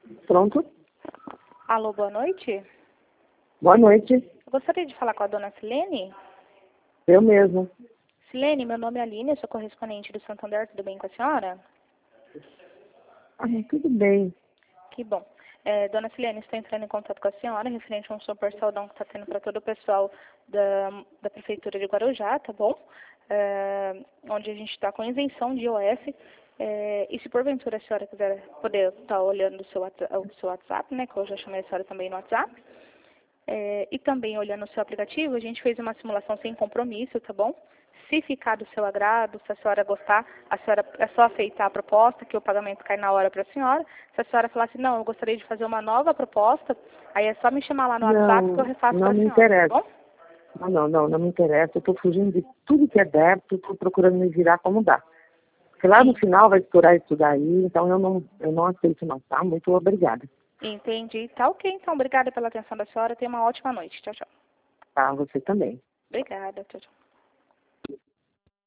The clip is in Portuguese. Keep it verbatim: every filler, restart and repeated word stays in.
Pronto. Alô, boa noite. Boa noite. Eu gostaria de falar com a dona Silene. Eu mesmo. Silene, meu nome é Aline, eu sou correspondente do Santander, tudo bem com a senhora? Ah, tudo bem. Que bom. É, dona Silene, estou entrando em contato com a senhora, referente a um super saudão que está tendo para todo o pessoal da, da Prefeitura de Guarujá, tá bom? É, onde a gente está com isenção de I O F. É, e se porventura a senhora quiser poder estar olhando o seu, Whats- o seu WhatsApp, né, que eu já chamei a senhora também no WhatsApp, é, e também olhando o seu aplicativo, a gente fez uma simulação sem compromisso, tá bom? Se ficar do seu agrado, se a senhora gostar, a senhora é só aceitar a proposta, que o pagamento cai na hora para a senhora. Se a senhora falar assim, não, eu gostaria de fazer uma nova proposta, aí é só me chamar lá no WhatsApp que eu Não, refaço para não a me senhora, interessa. tá bom? Não, não, não, não me interessa. Eu estou fugindo de tudo que é débito, estou procurando me virar como dá. Porque lá no Sim. final vai estourar isso daí, então eu não, eu não aceito não, tá? Muito obrigada. Entendi. Tá ok, então. Obrigada pela atenção da senhora. Tenha uma ótima noite. Tchau, tchau. Tá, você também. Obrigada. Tchau, tchau.